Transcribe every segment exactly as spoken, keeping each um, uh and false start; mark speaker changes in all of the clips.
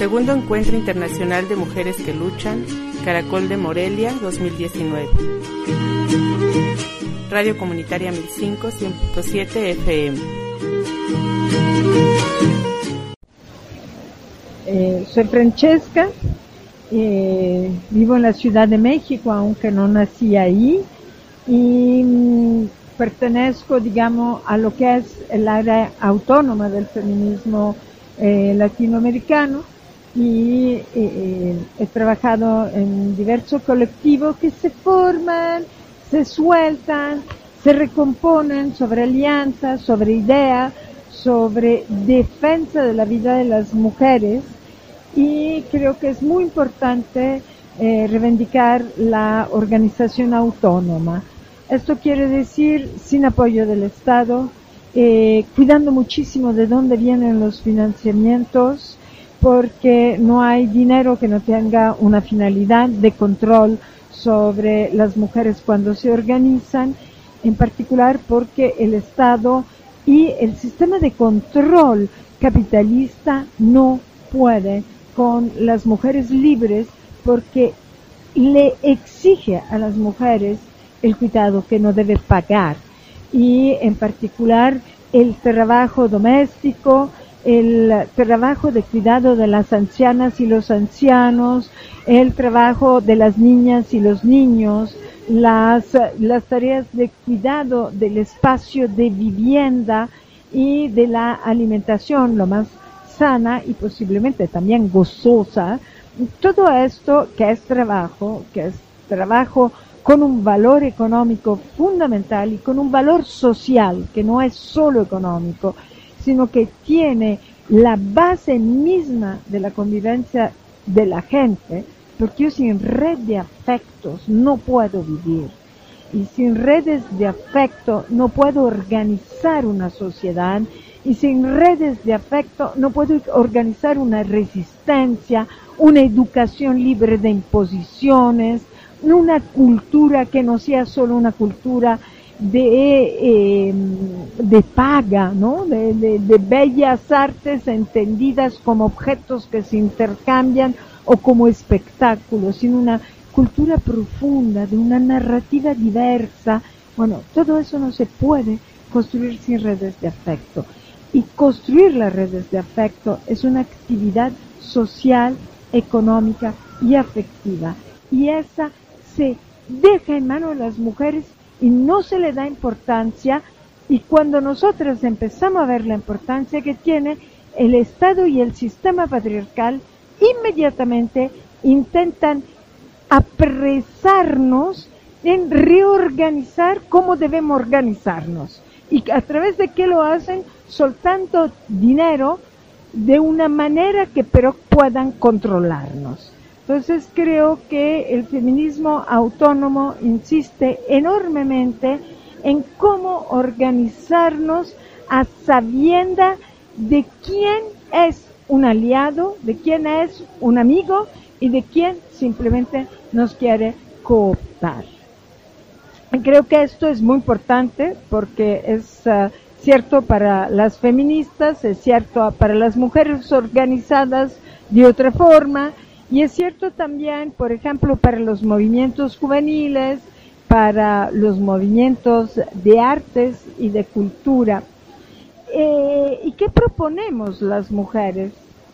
Speaker 1: Segundo Encuentro Internacional de Mujeres que Luchan, Caracol de Morelia, dos mil diecinueve. Radio Comunitaria mil cinco, cien punto siete F M.
Speaker 2: Eh, soy Francesca, eh, vivo en la Ciudad de México, aunque no nací ahí, y mm, pertenezco, digamos, a lo que es el área autónoma del feminismo eh, latinoamericano, y eh, he trabajado en diversos colectivos que se forman, se sueltan, se recomponen sobre alianzas, sobre ideas, sobre defensa de la vida de las mujeres, y creo que es muy importante eh, reivindicar la organización autónoma. Esto quiere decir sin apoyo del Estado, eh, cuidando muchísimo de dónde vienen los financiamientos, porque no hay dinero que no tenga una finalidad de control sobre las mujeres cuando se organizan, en particular porque el Estado y el sistema de control capitalista no puede con las mujeres libres, porque le exige a las mujeres el cuidado que no debe pagar, y en particular el trabajo doméstico, el trabajo de cuidado de las ancianas y los ancianos, el trabajo de las niñas y los niños, las, las tareas de cuidado del espacio de vivienda y de la alimentación lo más sana y posiblemente también gozosa. Todo esto que es trabajo, que es trabajo con un valor económico fundamental y con un valor social, que no es solo económico, sino que tiene la base misma de la convivencia de la gente, porque yo sin red de afectos no puedo vivir, y sin redes de afecto no puedo organizar una sociedad, y sin redes de afecto no puedo organizar una resistencia, una educación libre de imposiciones, una cultura que no sea solo una cultura de, eh, de paga, ¿no? De, de, de bellas artes entendidas como objetos que se intercambian o como espectáculos, sino una cultura profunda, de una narrativa diversa. Bueno, todo eso no se puede construir sin redes de afecto. Y construir las redes de afecto es una actividad social, económica y afectiva. Y esa se deja en manos de las mujeres y no se le da importancia, y cuando nosotras empezamos a ver la importancia que tiene, el Estado y el sistema patriarcal inmediatamente intentan apresarnos en reorganizar cómo debemos organizarnos. ¿Y a través de qué lo hacen? Soltando dinero de una manera que pero puedan controlarnos. Entonces creo que el feminismo autónomo insiste enormemente en cómo organizarnos a sabienda de quién es un aliado, de quién es un amigo y de quién simplemente nos quiere cooptar. Creo que esto es muy importante porque es uh, cierto para las feministas, es cierto para las mujeres organizadas de otra forma, y es cierto también, por ejemplo, para los movimientos juveniles, para los movimientos de artes y de cultura. Eh, ¿Y qué proponemos las mujeres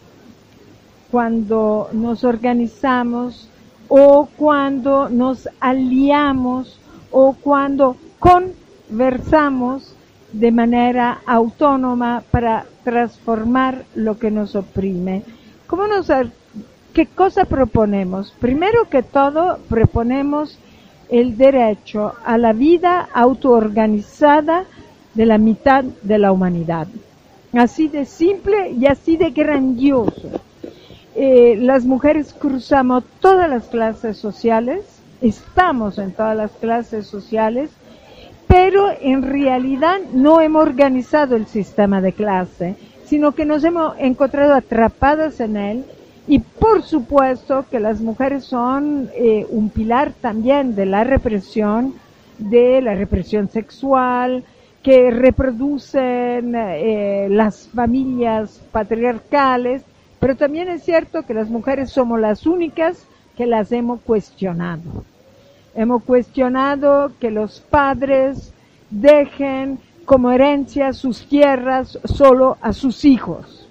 Speaker 2: cuando nos organizamos o cuando nos aliamos o cuando conversamos de manera autónoma para transformar lo que nos oprime? ¿Cómo nos, qué cosa proponemos? Primero que todo, proponemos el derecho a la vida autoorganizada de la mitad de la humanidad. Así de simple y así de grandioso. Eh, las mujeres cruzamos todas las clases sociales, estamos en todas las clases sociales, pero en realidad no hemos organizado el sistema de clase, sino que nos hemos encontrado atrapadas en él. Y por supuesto que las mujeres son eh, un pilar también de la represión, de la represión sexual, que reproducen eh, las familias patriarcales, pero también es cierto que las mujeres somos las únicas que las hemos cuestionado. Hemos cuestionado que los padres dejen como herencia sus tierras solo a sus hijos,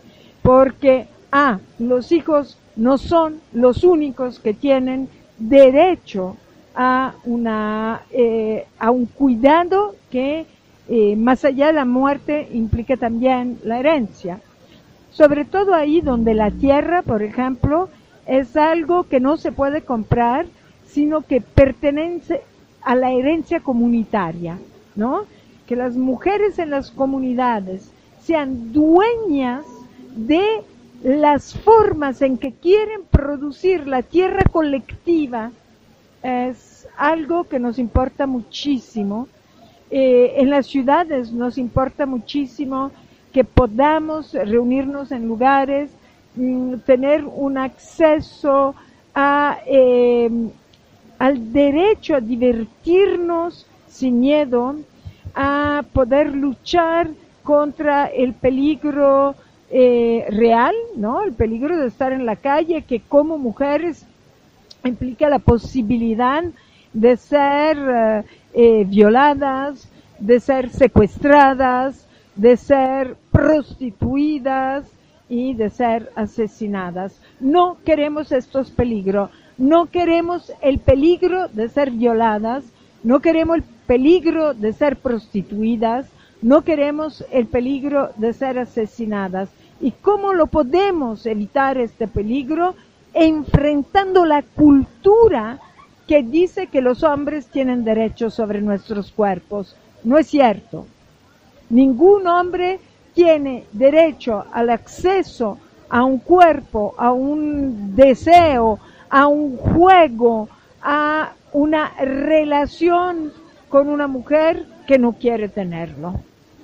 Speaker 2: porque ah, los hijos no son los únicos que tienen derecho a una eh, a un cuidado que eh, más allá de la muerte implica también la herencia, sobre todo ahí donde la tierra, por ejemplo, es algo que no se puede comprar, sino que pertenece a la herencia comunitaria, ¿no? Que las mujeres en las comunidades sean dueñas de las formas en que quieren producir la tierra colectiva es algo que nos importa muchísimo. Eh, en las ciudades nos importa muchísimo que podamos reunirnos en lugares, mmm, tener un acceso a, eh, al derecho a divertirnos sin miedo, a poder luchar contra el peligro eh, real, ¿no? El peligro de estar en la calle, que como mujeres implica la posibilidad de ser eh, eh, violadas, de ser secuestradas, de ser prostituidas y de ser asesinadas. No queremos estos peligros, no queremos el peligro de ser violadas, no queremos el peligro de ser prostituidas, no queremos el peligro de ser asesinadas. ¿Y cómo lo podemos evitar este peligro? Enfrentando la cultura que dice que los hombres tienen derechos sobre nuestros cuerpos. No es cierto. Ningún hombre tiene derecho al acceso a un cuerpo, a un deseo, a un juego, a una relación con una mujer que no quiere tenerlo.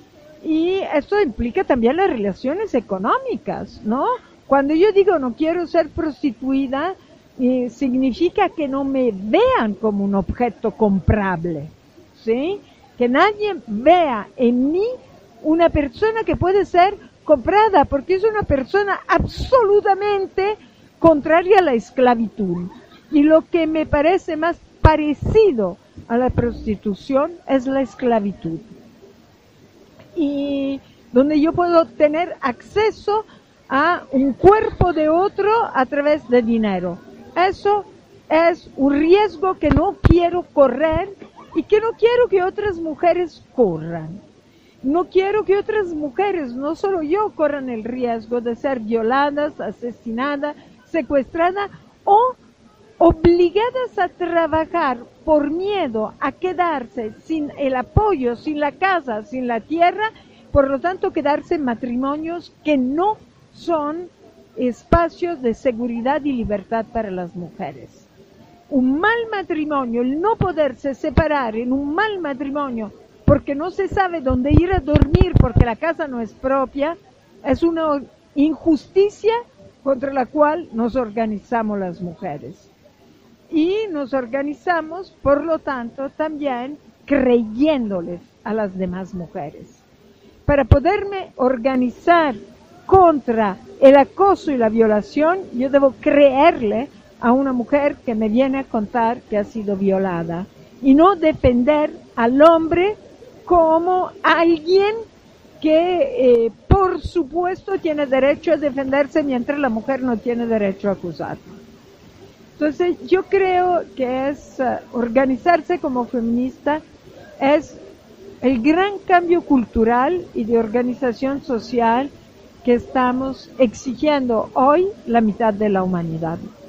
Speaker 2: Y esto implica también las relaciones económicas, ¿no? Cuando yo digo no quiero ser prostituida, eh, significa que no me vean como un objeto comprable, ¿sí? Que nadie vea en mí una persona que puede ser comprada, porque es una persona absolutamente contraria a la esclavitud. Y lo que me parece más parecido a la prostitución es la esclavitud. Y donde yo puedo tener acceso a un cuerpo de otro a través de dinero. Eso es un riesgo que no quiero correr y que no quiero que otras mujeres corran. No quiero que otras mujeres, no solo yo, corran el riesgo de ser violadas, asesinadas, secuestradas o obligadas a trabajar por miedo a quedarse sin el apoyo, sin la casa, sin la tierra, por lo tanto quedarse en matrimonios que no son espacios de seguridad y libertad para las mujeres. Un mal matrimonio, el no poderse separar en un mal matrimonio porque no se sabe dónde ir a dormir porque la casa no es propia, es una injusticia contra la cual nos organizamos las mujeres. Y nos organizamos, por lo tanto, también creyéndoles a las demás mujeres. Para poderme organizar contra el acoso y la violación, yo debo creerle a una mujer que me viene a contar que ha sido violada y no defender al hombre como alguien que, eh, por supuesto, tiene derecho a defenderse mientras la mujer no tiene derecho a acusarlo. Entonces, yo creo que es uh, organizarse como feminista es el gran cambio cultural y de organización social que estamos exigiendo hoy la mitad de la humanidad.